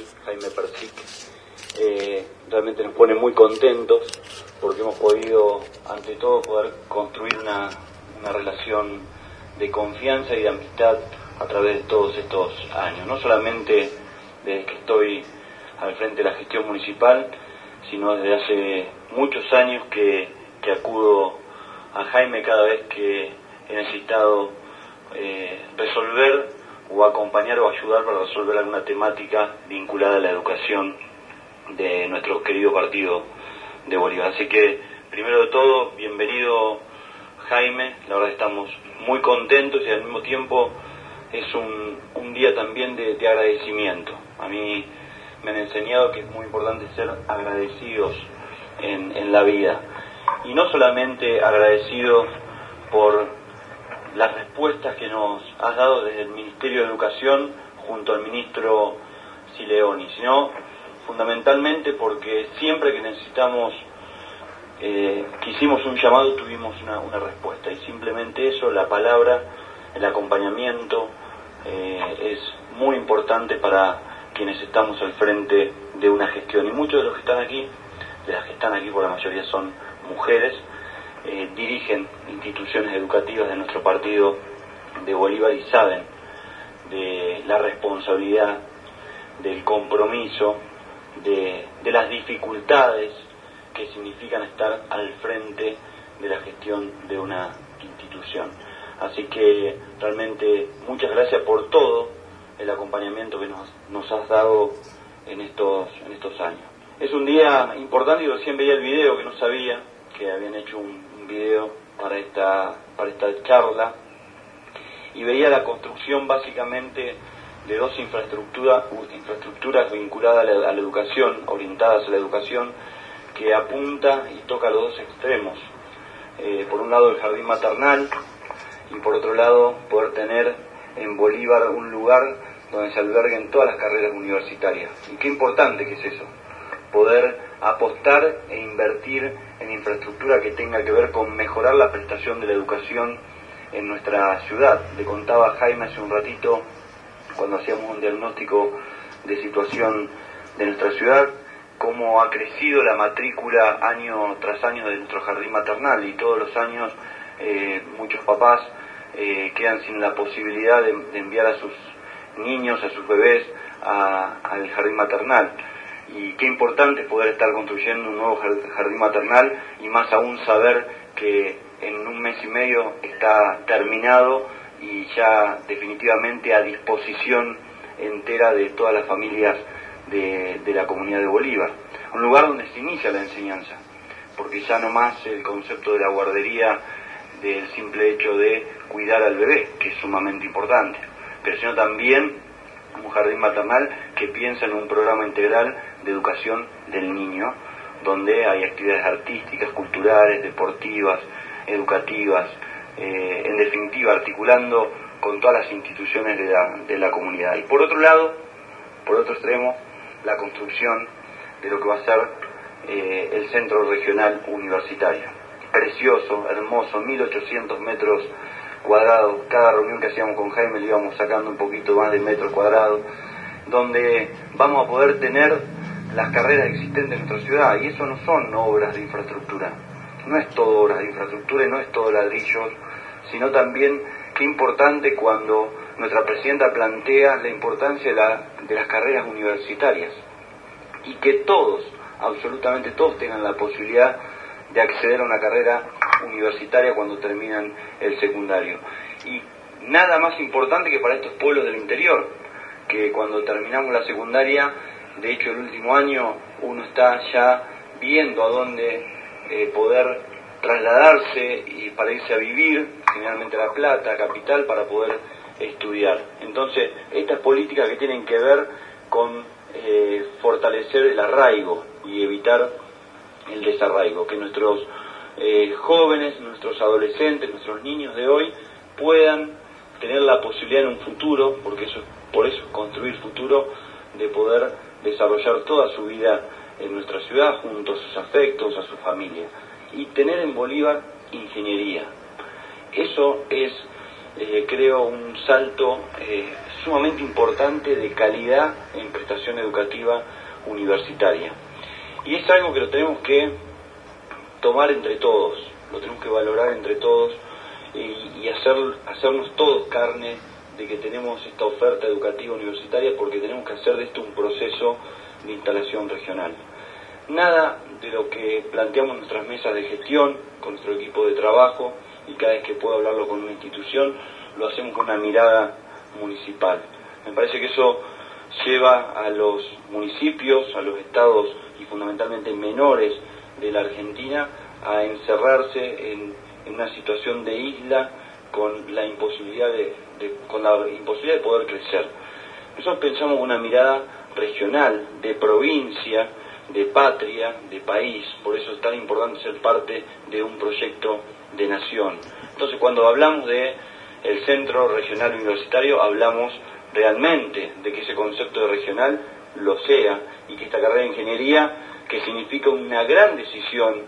Jaime Persic. Realmente nos pone muy contentos porque hemos podido, ante todo, poder construir una relación de confianza y de amistad a través de todos estos años. No solamente desde que estoy al frente de la gestión municipal, sino desde hace muchos años que acudo a Jaime cada vez que he necesitado resolver o acompañar o ayudar para resolver alguna temática vinculada a la educación de nuestro querido partido de Bolívar. Así que, primero de todo, bienvenido Jaime, la verdad estamos muy contentos y al mismo tiempo es un día también de agradecimiento. A mí me han enseñado que es muy importante ser agradecidos en la vida, y no solamente agradecidos por las respuestas que nos has dado desde el Ministerio de Educación junto al ministro Sileoni, sino fundamentalmente porque siempre que necesitamos, que hicimos un llamado, tuvimos una respuesta, y simplemente eso, la palabra, el acompañamiento, es muy importante para quienes estamos al frente de una gestión. Y muchos de los que están aquí, de las que están aquí por la mayoría son mujeres, dirigen instituciones educativas de nuestro partido de Bolívar y saben de la responsabilidad, del compromiso, de las dificultades que significan estar al frente de la gestión de una institución. Así que realmente muchas gracias por todo el acompañamiento que nos has dado en estos años. Es un día importante, y recién veía el video, que no sabía que habían hecho un video para esta charla, y veía la construcción básicamente de dos infraestructuras vinculadas a la educación, orientadas a la educación, que apunta y toca los dos extremos. Por un lado el jardín maternal, y por otro lado poder tener en Bolívar un lugar donde se alberguen todas las carreras universitarias. Y qué importante que es eso, poder apostar e invertir en infraestructura que tenga que ver con mejorar la prestación de la educación en nuestra ciudad. Le contaba a Jaime hace un ratito, cuando hacíamos un diagnóstico de situación de nuestra ciudad, cómo ha crecido la matrícula año tras año de nuestro jardín maternal, y todos los años muchos papás quedan sin la posibilidad de enviar a sus niños, a sus bebés al jardín maternal. Y qué importante es poder estar construyendo un nuevo jardín maternal, y más aún saber que en un mes y medio está terminado y ya definitivamente a disposición entera de todas las familias de la comunidad de Bolívar. Un lugar donde se inicia la enseñanza, porque ya no más el concepto de la guardería, del simple hecho de cuidar al bebé, que es sumamente importante, pero sino también un jardín maternal que piensa en un programa integral de educación del niño, donde hay actividades artísticas, culturales, deportivas, educativas, en definitiva articulando con todas las instituciones de la comunidad. Y por otro lado, por otro extremo, la construcción de lo que va a ser el Centro Regional Universitario. Precioso, hermoso, 1800 metros cuadrados. Cada reunión que hacíamos con Jaime le íbamos sacando un poquito más de metros cuadrados, donde vamos a poder tener las carreras existentes en nuestra ciudad. Y eso no son obras de infraestructura, no es todo obras de infraestructura y no es todo ladrillos, sino también qué importante cuando nuestra presidenta plantea la importancia de las carreras universitarias, y que todos, absolutamente todos, tengan la posibilidad de acceder a una carrera universitaria cuando terminan el secundario. Y nada más importante que para estos pueblos del interior, que cuando terminamos la secundaria, de hecho el último año, uno está ya viendo a dónde poder trasladarse y para irse a vivir, generalmente a La Plata, capital, para poder estudiar. Entonces, estas políticas que tienen que ver con fortalecer el arraigo y evitar el desarraigo, que nuestros jóvenes, nuestros adolescentes, nuestros niños de hoy puedan tener la posibilidad en un futuro, porque por eso construir futuro, de poder desarrollar toda su vida en nuestra ciudad junto a sus afectos, a su familia, y tener en Bolívar ingeniería. Eso es, creo, un salto sumamente importante de calidad empresarial prestación educativa universitaria. Y es algo que lo tenemos que tomar entre todos, lo tenemos que valorar entre todos y hacernos todos carne de que tenemos esta oferta educativa universitaria, porque tenemos que hacer de esto un proceso de instalación regional. Nada de lo que planteamos en nuestras mesas de gestión, con nuestro equipo de trabajo, y cada vez que puedo hablarlo con una institución, lo hacemos con una mirada municipal. Me parece que eso lleva a los municipios, a los estados y fundamentalmente menores de la Argentina a encerrarse en una situación de isla con la imposibilidad de poder crecer. Nosotros pensamos una mirada regional, de provincia, de patria, de país. Por eso es tan importante ser parte de un proyecto de nación. Entonces, cuando hablamos de el Centro Regional Universitario, hablamos realmente de que ese concepto de regional lo sea, y que esta carrera de ingeniería, que significa una gran decisión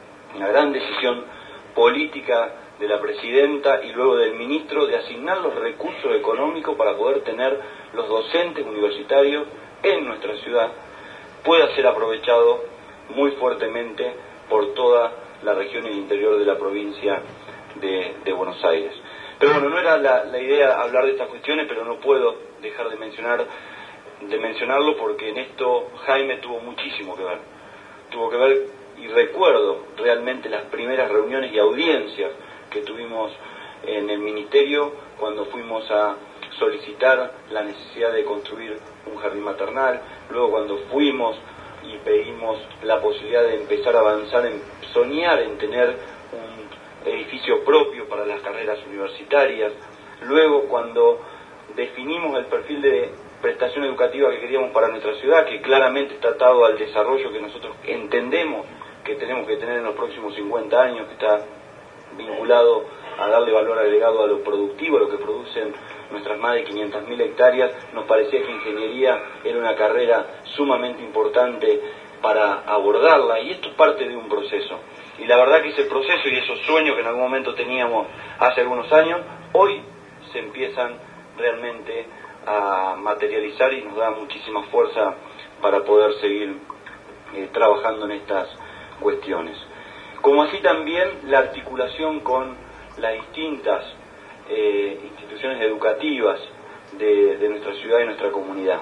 política de la presidenta y luego del ministro, de asignar los recursos económicos para poder tener los docentes universitarios en nuestra ciudad, pueda ser aprovechado muy fuertemente por toda la región y el interior de la provincia de Buenos Aires. Pero bueno, no era la idea hablar de estas cuestiones, pero no puedo dejar de mencionarlo, porque en esto Jaime tuvo muchísimo que ver. Tuvo que ver, y recuerdo realmente las primeras reuniones y audiencias que tuvimos en el ministerio cuando fuimos a solicitar la necesidad de construir un jardín maternal, luego cuando fuimos y pedimos la posibilidad de empezar a avanzar en soñar en tener un edificio propio para las carreras universitarias, luego cuando definimos el perfil de prestación educativa que queríamos para nuestra ciudad, que claramente está atado al desarrollo que nosotros entendemos que tenemos que tener en los próximos 50 años, que está vinculado a darle valor agregado a lo productivo, a lo que producen nuestras más de 500.000 hectáreas. Nos parecía que ingeniería era una carrera sumamente importante para abordarla, y esto es parte de un proceso. Y la verdad que ese proceso y esos sueños que en algún momento teníamos hace algunos años, hoy se empiezan realmente a materializar y nos da muchísima fuerza para poder seguir trabajando en estas cuestiones. Como así también la articulación con las distintas instituciones educativas de nuestra ciudad y nuestra comunidad,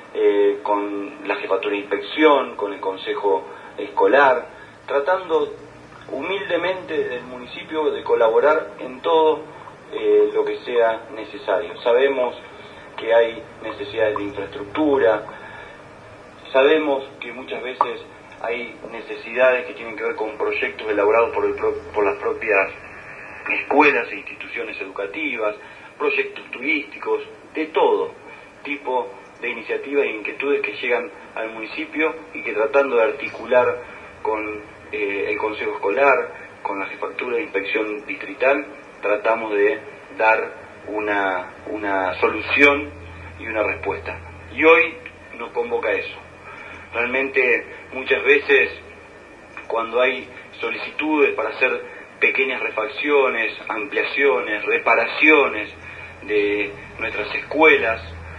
con la jefatura de inspección, con el consejo escolar, tratando humildemente desde el municipio de colaborar en todo lo que sea necesario. Sabemos que hay necesidades de infraestructura, sabemos que muchas veces hay necesidades que tienen que ver con proyectos elaborados por las propias escuelas e instituciones educativas, proyectos turísticos, de todo tipo de iniciativas e inquietudes que llegan al municipio y que, tratando de articular con el consejo escolar, con la jefatura de inspección distrital, tratamos de dar una solución y una respuesta. Y hoy nos convoca eso. Realmente muchas veces cuando hay solicitudes para hacer pequeñas refacciones, ampliaciones, reparaciones de nuestras escuelas,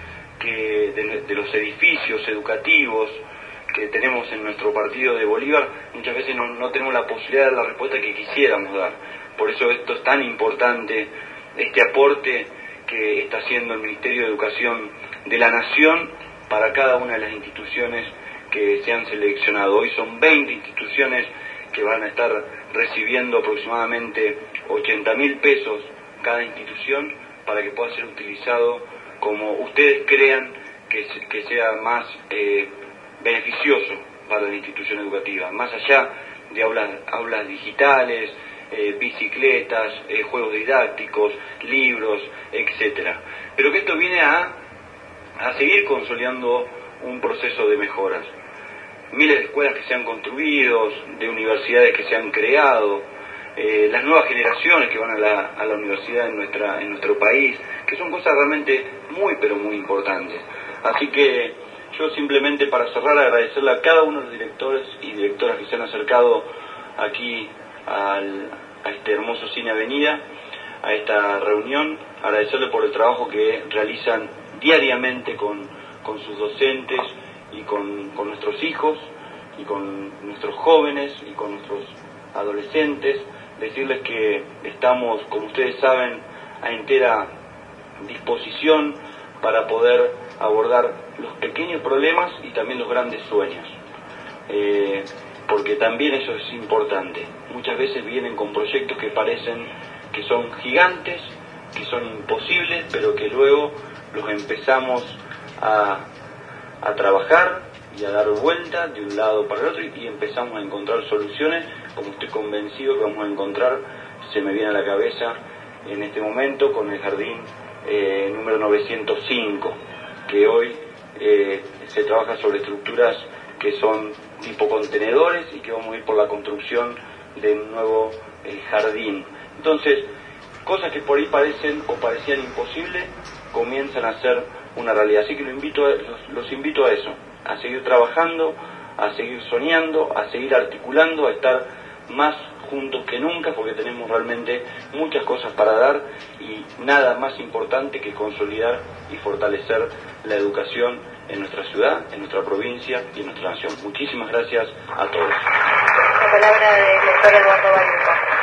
de los edificios educativos que tenemos en nuestro partido de Bolívar, muchas veces no tenemos la posibilidad de dar la respuesta que quisiéramos dar. Por eso esto es tan importante, este aporte que está haciendo el Ministerio de Educación de la Nación para cada una de las instituciones que se han seleccionado. Hoy son 20 instituciones que van a estar recibiendo aproximadamente 80.000 pesos cada institución para que pueda ser utilizado como ustedes crean que sea más beneficioso para la institución educativa, más allá de aulas digitales, bicicletas, juegos didácticos, libros, etcétera. Pero que esto viene a seguir consolidando un proceso de mejoras. Miles de escuelas que se han construido, de universidades que se han creado, las nuevas generaciones que van a la universidad en nuestro país, que son cosas realmente muy pero muy importantes. Así que yo simplemente, para cerrar, agradecerle a cada uno de los directores y directoras que se han acercado aquí a este hermoso Cine Avenida, a esta reunión, agradecerle por el trabajo que realizan diariamente con con sus docentes y con nuestros hijos y con nuestros jóvenes y con nuestros adolescentes. Decirles que estamos, como ustedes saben, a entera disposición para poder abordar los pequeños problemas y también los grandes sueños, porque también eso es importante. Muchas veces vienen con proyectos que parecen que son gigantes, que son imposibles, pero que luego los empezamos a trabajar y a dar vuelta de un lado para el otro y empezamos a encontrar soluciones, como estoy convencido que vamos a encontrar. Se me viene a la cabeza en este momento con el jardín número 905, que hoy se trabaja sobre estructuras que son tipo contenedores y que vamos a ir por la construcción de un nuevo jardín. Entonces, cosas que por ahí parecen o parecían imposibles comienzan a ser una realidad. Así que los invito a eso, a seguir trabajando, a seguir soñando, a seguir articulando, a estar más juntos que nunca, porque tenemos realmente muchas cosas para dar y nada más importante que consolidar y fortalecer la educación en nuestra ciudad, en nuestra provincia y en nuestra nación. Muchísimas gracias a todos. La palabra del doctor Eduardo Baiuca.